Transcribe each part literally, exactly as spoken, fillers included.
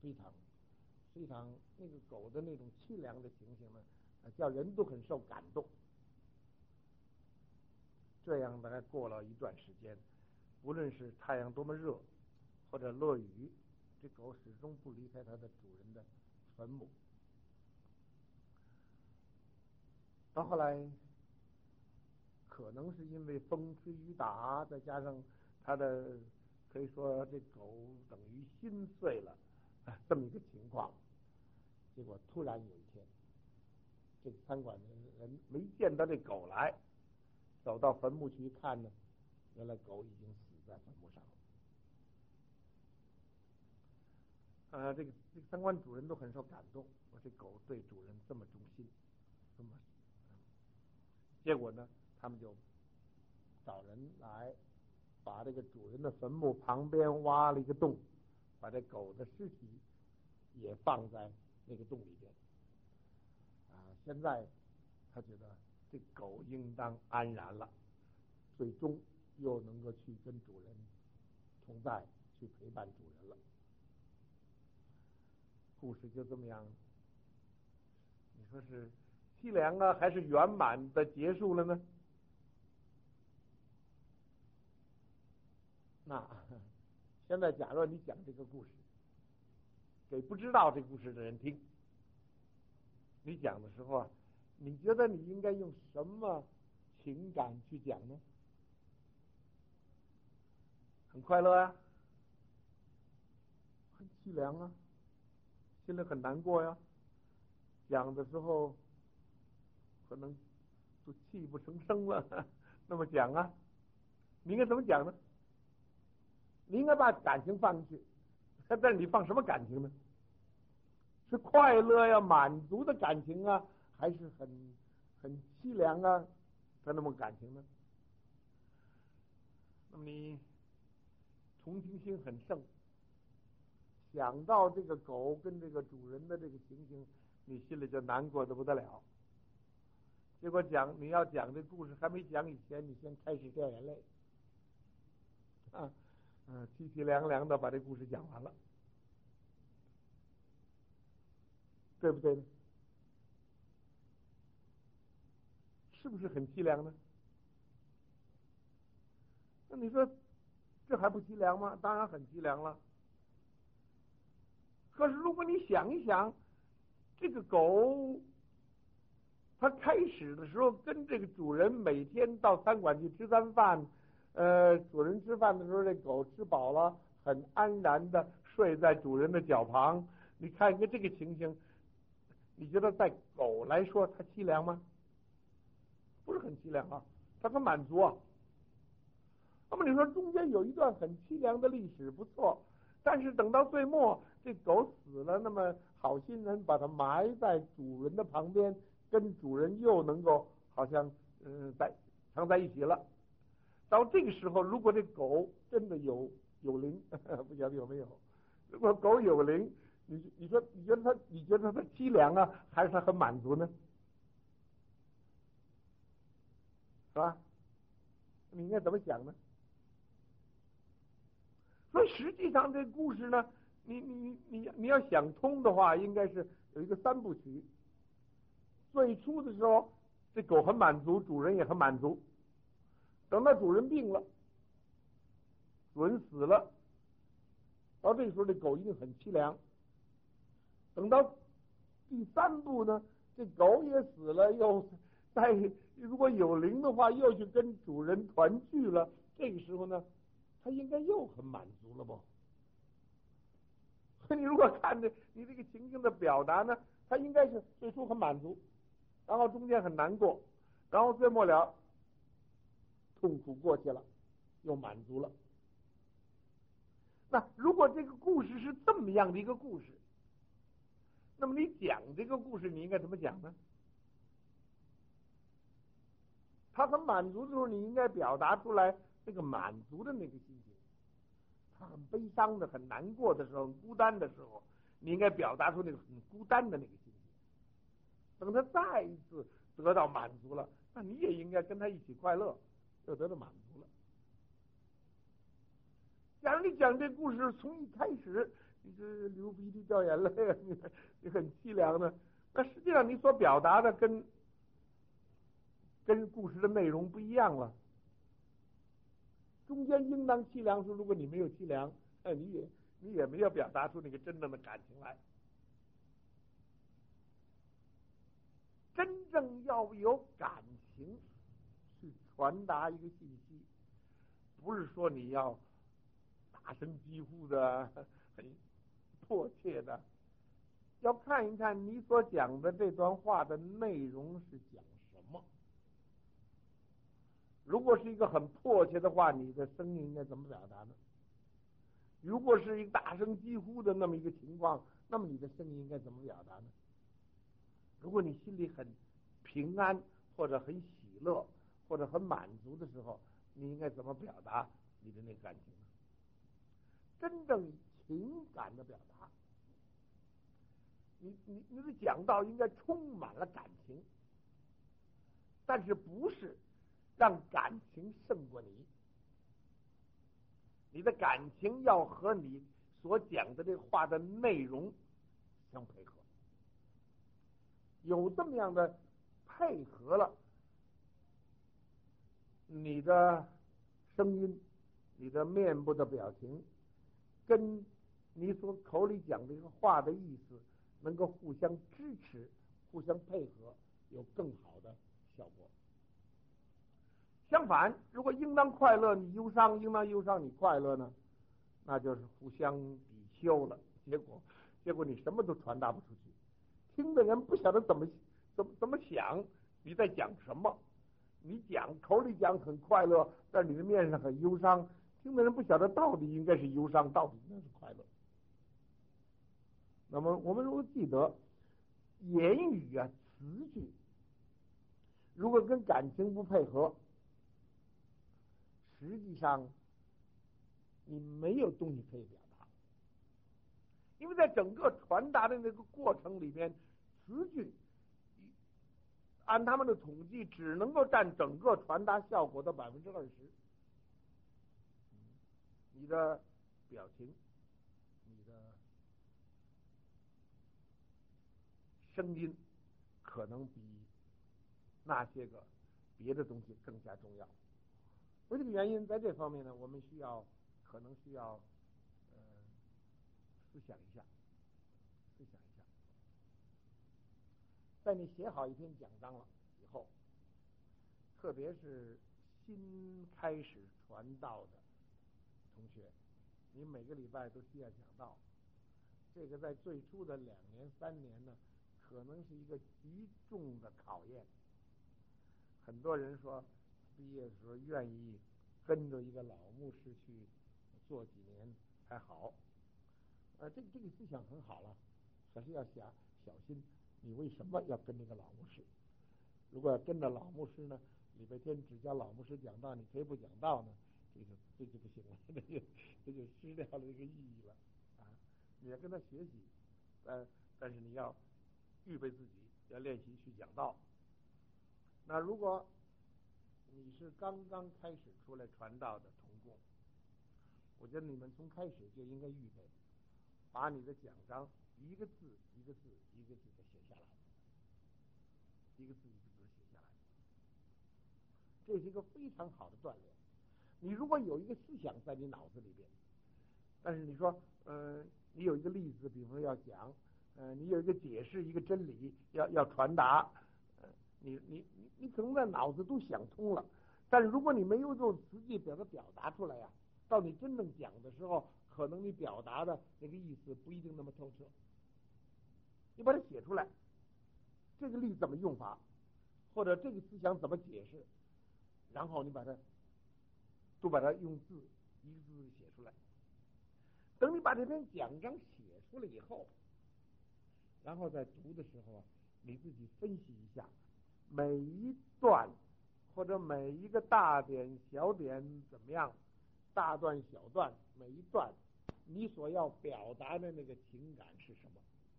非常非常那个狗的那种凄凉的情形呢，叫人都很受感动。这样大概过了一段时间，无论是太阳多么热，或者落雨，这狗始终不离开它的主人的坟墓。到后来，可能是因为风吹雨打，再加上它的可以说这狗等于心碎了，这么一个情况。结果突然有一天，这个餐馆的人没见到这狗来，走到坟墓去一看呢，原来狗已经死在坟墓上了。呃，这个这个餐馆主人都很受感动，说这狗对主人这么忠心，这么、嗯、结果呢，他们就找人来把这个主人的坟墓旁边挖了一个洞，把这狗的尸体也放在那个洞里边。啊，现在他觉得这狗应当安然了，最终又能够去跟主人同在，去陪伴主人了。故事就这么样，你说是凄凉啊，还是圆满的结束了呢？那现在假如你讲这个故事给不知道这故事的人听，你讲的时候啊，你觉得你应该用什么情感去讲呢？很快乐呀、啊，很凄凉啊，心里很难过呀。讲的时候可能都泣不成声了，那么讲啊，你应该怎么讲呢？你应该把感情放进去，但是你放什么感情呢？是快乐呀、满足的感情啊，还是很很凄凉啊的那么感情呢？那么你同情心很盛，想到这个狗跟这个主人的这个情形，你心里就难过得不得了。结果讲你要讲这故事还没讲以前，你先开始掉眼泪啊，嗯，凄凄凉凉的把这故事讲完了，对不对呢？是不是很凄凉呢？那你说这还不凄凉吗？当然很凄凉了。可是如果你想一想，这个狗它开始的时候跟这个主人每天到餐馆去吃餐饭，呃，主人吃饭的时候，这狗吃饱了，很安然的睡在主人的脚旁。你看一个这个情形，你觉得在狗来说它凄凉吗？不是很凄凉啊，它很满足啊。那么你说中间有一段很凄凉的历史不错，但是等到最末这狗死了，那么好心人把它埋在主人的旁边，跟主人又能够好像嗯、呃、在藏在一起了。到这个时候，如果这狗真的有有灵，不晓得有没有，如果狗有灵，你你说你觉得它你觉得它凄凉啊，还是它很满足呢？是吧？你应该怎么想呢？所以实际上这故事呢，你你你你要想通的话，应该是有一个三部曲。最初的时候，这狗很满足，主人也很满足。等到主人病了，主人死了，到这个时候这狗一定很凄凉。等到第三步呢，这狗也死了，又在如果有灵的话，又去跟主人团聚了。这个时候呢，他应该又很满足了不？所以你如果看着你这个情境的表达呢，他应该是最初很满足，然后中间很难过，然后最末了痛苦过去了，又满足了。那如果这个故事是这么样的一个故事，那么你讲这个故事你应该怎么讲呢？他很满足的时候，你应该表达出来那个满足的那个心情。他很悲伤的、很难过的时候、很孤单的时候，你应该表达出那个很孤单的那个心情。等他再一次得到满足了，那你也应该跟他一起快乐，又得到满足了。假如你讲这故事从一开始你这流鼻涕掉眼泪啊，你你很凄凉的。那实际上你所表达的跟跟故事的内容不一样了。中间应当凄凉时，如果你没有凄凉，哎，你也你也没有表达出那个真正的感情来。真正要有感情去传达一个信息，不是说你要大声疾呼的、很迫切的，要看一看你所讲的这段话的内容是讲什么。如果是一个很迫切的话，你的声音应该怎么表达呢？如果是一个大声疾呼的那么一个情况，那么你的声音应该怎么表达呢？如果你心里很平安或者很喜乐或者很满足的时候，你应该怎么表达你的那个感情呢？真正情感的表达，你你你的讲道应该充满了感情，但是不是让感情胜过你，你的感情要和你所讲的这话的内容相配合。有这么样的配合了，你的声音、你的面部的表情跟你所口里讲这个话的意思能够互相支持、互相配合，有更好的效果。相反，如果应当快乐你忧伤，应当忧伤你快乐呢，那就是互相抵消了，结果结果你什么都传达不出去，听的人不晓得怎么怎么怎么想你在讲什么。你讲口里讲很快乐，但你的面上很忧伤，听的人不晓得到底应该是忧伤，到底应该是快乐。那么我们如果记得言语啊、词句如果跟感情不配合，实际上你没有东西可以表达。因为在整个传达的那个过程里边，词句按他们的统计只能够占整个传达效果的百分之二十。你的表情、你的声音可能比那些个别的东西更加重要。为这个原因，在这方面呢，我们需要可能需要呃思想一下，思想一下。在你写好一篇讲章了以后，特别是新开始传道的同学，你每个礼拜都需要讲道。这个在最初的两年三年呢，可能是一个极重的考验。很多人说毕业的时候愿意跟着一个老牧师去做几年还好，呃，这个这个思想很好了，可是要想小心，你为什么要跟这个老牧师？如果要跟着老牧师呢，礼拜天只教老牧师讲道，你可以不讲道呢，这个这就不行了，这就这就失掉了这个意义了啊！你要跟他学习，呃，但是你要预备自己，要练习去讲道。那如果你是刚刚开始出来传道的同工，我觉得你们从开始就应该预备，把你的讲章一个字一个字一个字的写下来，一个字一个字写下来，这是一个非常好的锻炼。你如果有一个思想在你脑子里边，但是你说，呃，你有一个例子，比如说要讲，呃，你有一个解释，一个真理要要传达，呃，你你你你可能在脑子都想通了，但是如果你没有用词句表达表达出来呀、啊，到你真正讲的时候，可能你表达的那个意思不一定那么透彻。你把它写出来，这个力怎么用法，或者这个思想怎么解释，然后你把它都把它用字一个字写出来。等你把这篇讲章写出来以后，然后在读的时候啊，你自己分析一下每一段或者每一个大点小点怎么样，大段小段每一段你所要表达的那个情感是什么。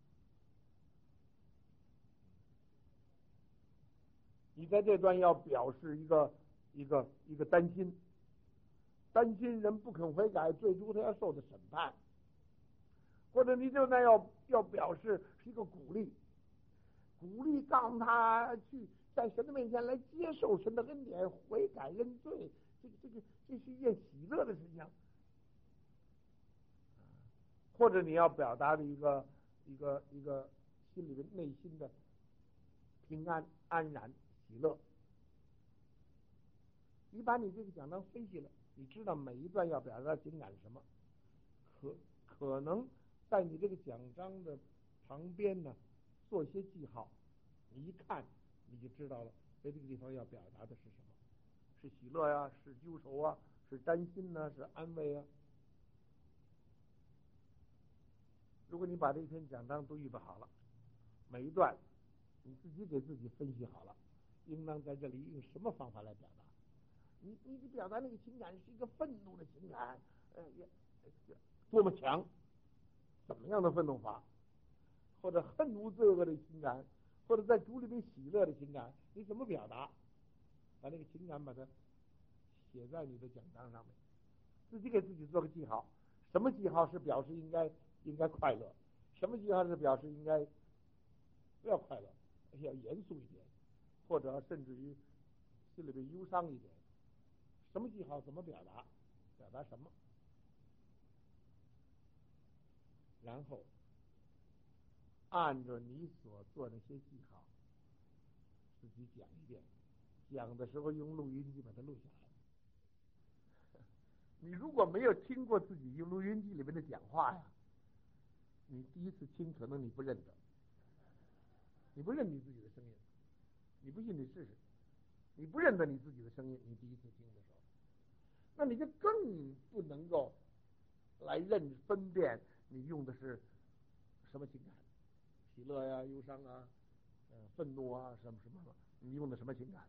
你在这段要表示一个一个一个担心，担心人不肯悔改，最终他要受的审判， 或者你就那要要表示是一个鼓励，鼓励告诉他去在神的面前来接受神的恩典，悔改认罪，这个这个这是一件喜乐的事情。或者你要表达的一个一个一个心里的内心的平安安然喜乐。你把你这个讲章分析了，你知道每一段要表达情感是什么，可可能在你这个讲章的旁边呢做一些记号，你一看你就知道了，在这个地方要表达的是什么，是喜乐呀，是忧愁啊，是担心呢，是安慰啊。如果你把这一篇讲章都预备好了，每一段你自己给自己分析好了，应当在这里用什么方法来表达。你你表达那个情感是一个愤怒的情感，呃，多么强，怎么样的愤怒法，或者恨无罪恶的情感，或者在主里面喜乐的情感，你怎么表达？把那个情感把它写在你的讲章上面，自己给自己做个记号。什么记号是表示应该应该快乐？什么记号是表示应该不要快乐，要严肃一点，或者甚至于心里边忧伤一点？什么记号怎么表达？表达什么？然后按照你所做那些记号自己讲一遍，讲的时候用录音机把它录下来。你如果没有听过自己用录音机里面的讲话呀，你第一次听可能你不认得，你不认你自己的声音，你不信你试试，你不认得你自己的声音，你第一次听的时候，那你就更不能够来认分辨你用的是什么情感，喜乐呀、忧伤啊、呃、愤怒啊，什么什么，你用的什么情感？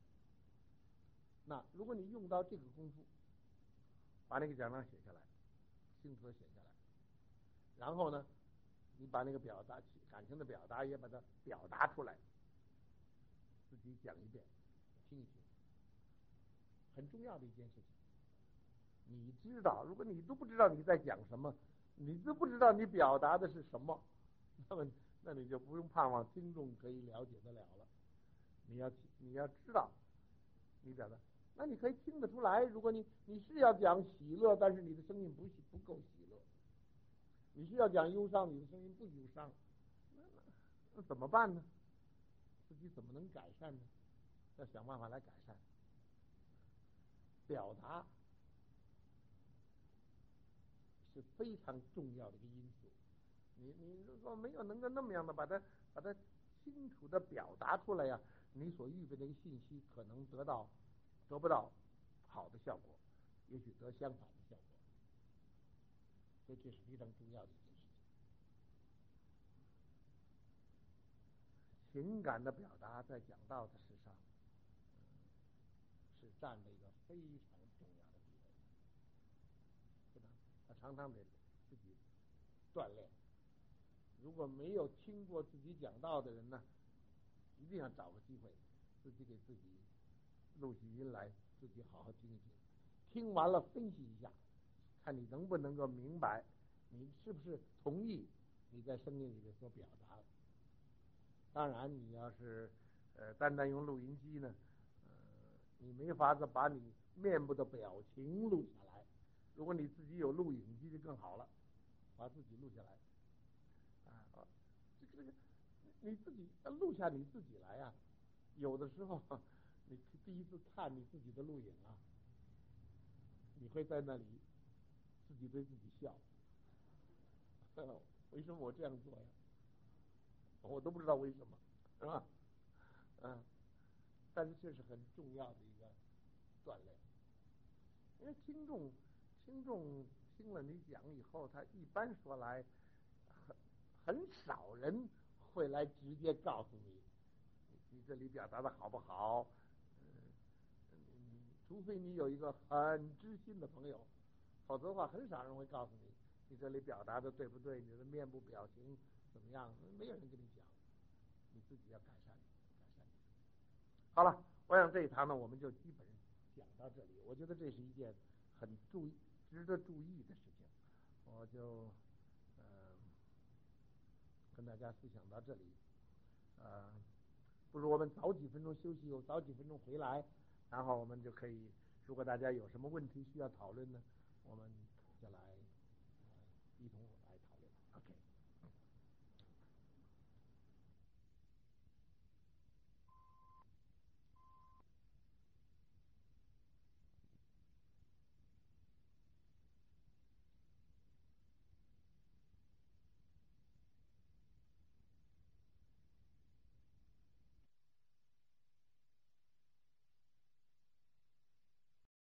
那如果你用到这个功夫，把那个讲章写下来，清楚的写下来，然后呢，你把那个表达感情的表达也把它表达出来，自己讲一遍，听一听，很重要的一件事情。你知道，如果你都不知道你在讲什么，你都不知道你表达的是什么，那么那你就不用盼望听众可以了解得了了。你要你要知道你表达，那你可以听得出来。如果你你是要讲喜乐，但是你的声音不不够喜乐；你是要讲忧伤，你的声音不忧伤，那那怎么办呢？自己怎么能改善呢？要想办法来改善。表达是非常重要的一个因素。你你如果没有能够那么样的把它把它清楚的表达出来呀、啊，你所预备的一个信息可能得到得不到好的效果，也许得相反的效果。所以这是非常重要的一件事情。情感的表达在讲道的事上、嗯、是占了一个非常重要的地位，是吧？他常常得自己锻炼。如果没有听过自己讲道的人呢，一定要找个机会自己给自己录起音来，自己好好听一听，听完了分析一下，看你能不能够明白，你是不是同意你在声音里面所表达的。当然你要是呃单单用录音机呢，呃你没法子把你面部的表情录下来。如果你自己有录影机就更好了，把自己录下来啊，这个这个你自己录下你自己来啊。有的时候你第一次看你自己的录影啊，你会在那里自己对自己笑，为什么我这样做呀？我都不知道为什么，是吧？嗯，但是这是很重要的一个锻炼，因为听众听众听了你讲以后，他一般说来很很少人会来直接告诉你你这里表达的好不好，嗯，除非你有一个很知心的朋友，否则的话很少人会告诉你你这里表达的对不对，你的面部表情怎么样，没有人跟你讲，你自己要改善改善。好了，我想这一堂呢我们就基本讲到这里。我觉得这是一件很注意值得注意的事情，我就嗯。 跟大家分享到这里。呃，不如我们早几分钟休息，有早几分钟回来，然后我们就可以，如果大家有什么问题需要讨论呢，我们就来、呃、一同。